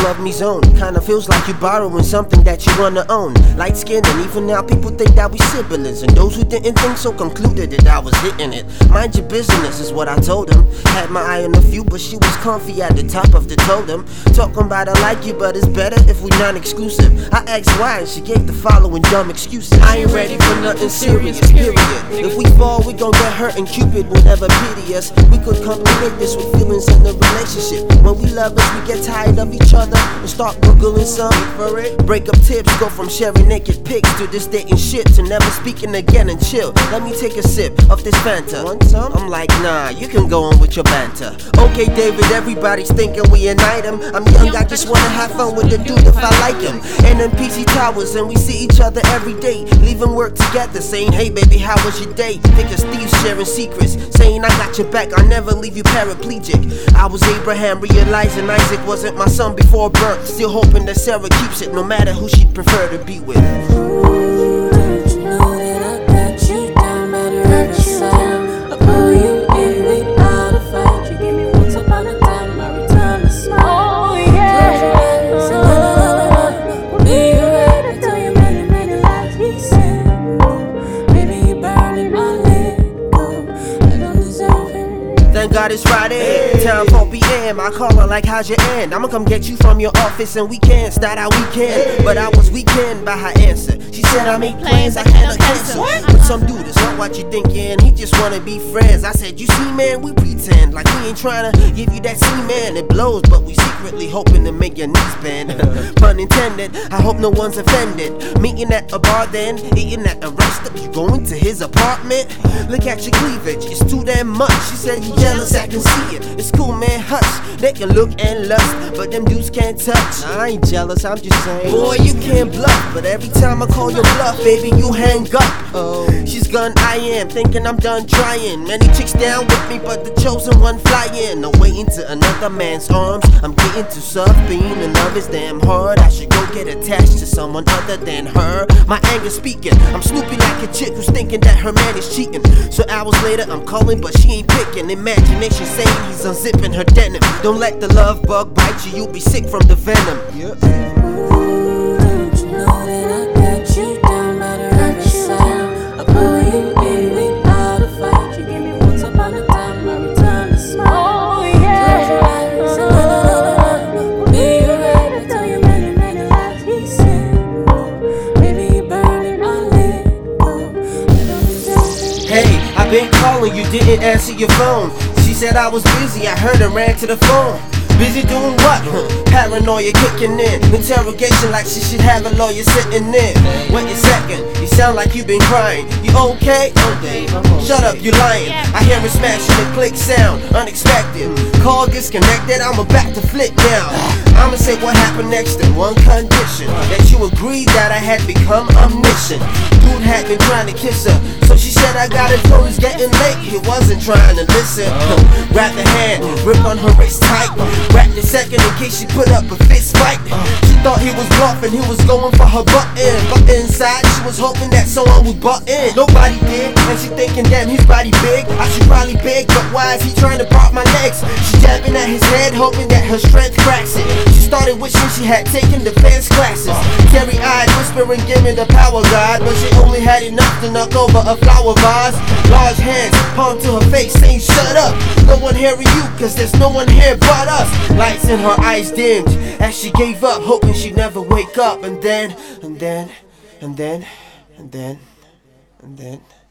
love me zone. Kinda feels like you borrowing something that you wanna own. Light skin, and even now people think that we siblings. And those who didn't think so concluded that I was hitting it. Mind your business is what I told him. Had my eye on a few, but she was comfy at the top of the totem. Talking about I like you, but it's better if we non-exclusive. I asked why, and she gave the following dumb excuses. I ain't ready for nothing serious, period. If we fall, we gon' get hurt, and Cupid will never pity us. We could complicate this with feelings in the relationship. When we love us, we get tired of each other and start googling some for it. Breakup tips go from sharing naked pics to this dating shit to never speaking again and chill. Let me take a sip of this Fanta. Want some? I'm like, nah, you can go on with your banter. Okay, David, everybody's thinking we an item. I'm young, I just wanna have fun with the dude if I like him. And in PC Towers, and we see each other every day. Leaving work together, saying, hey baby, how was your day? Think of Steve sharing secrets, saying I got your back, I'll never leave you paraplegic. I was Abraham, realizing Isaac wasn't my son before birth. Still hoping that Sarah keeps it, no matter who she'd prefer to be with. Thank God it's Friday, time for PM. I call her like, how's your end? I'ma come get you from your office and we can start our weekend. But I was weekend by her answer. She said I make plans I cannot cancel. But some dude is not what you thinking, he just wanna be friends. I said, you see man, we pretend like we ain't tryna give you that semen. It blows, but we secretly hoping to make your knees bend. Pun intended, I hope no one's offended. Meeting at a bar then, eating at a rest stop. You going to his apartment? Look at your cleavage, it's too damn much. She said you jealous, I can see it. It's cool man, hush. They can look and lust, but them dudes can't touch. I ain't jealous, I'm just saying, boy, you can't bluff. But every time I call your bluff, baby, you hang up. Oh, she's gone, I am thinking I'm done trying. Many chicks down with me, but the chosen one flying. No way into another man's arms. I'm getting too soft, being in love is damn hard. I should go get attached to someone other than her. My anger speaking, I'm Snoopy like a chick who's thinking that her man is cheating. So hours later, I'm calling, but she ain't picking. Imagination saying he's unzipping her denim. Don't let the love bug bite you, you'll be sick from the venom. Ooh, don't you know that I got you down by the riverside? I pull you in without a fight. You give me once upon a time, I return to smile. Oh yeah. Close your eyes, la la la la. We'll be alright. I tell you many, many lies he said. Baby, you're burning, I'll let go. I don't deserve it. Hey, I've been calling, you didn't answer your phone. She said I was busy, I heard and ran to the phone. Busy doing what? Paranoia kicking in. Interrogation like she should have a lawyer sitting in. Wait a second, you sound like you've been crying. You okay? Shut up, you lying. I hear it smashing the click sound, unexpected. Call disconnected, I'm about to flip now. I'ma say what happened next in one condition: that you agreed that I had become omniscient. Dude had been trying to kiss her, so she said I got it for it's getting late. He wasn't trying to listen. Grab the hand, grip on her wrist tight. Grab the second in case she put up a fist fight. She thought he was bluffing, he was going for her button. But inside she was hoping that someone would butt in. Nobody did, and she thinking damn his body big. I should probably beg, but why is he trying to prop my legs? She jabbing at his head, hoping that her strength cracks it. She started wishing she had taken defense classes. Teary-eyed, whispering, give me the power, God. But she only had enough to knock over a flower vase. Large hands, palm to her face, saying shut up. No one hearing you, cause there's no one here but us. Lights in her eyes dimmed as she gave up, hoping she'd never wake up. And then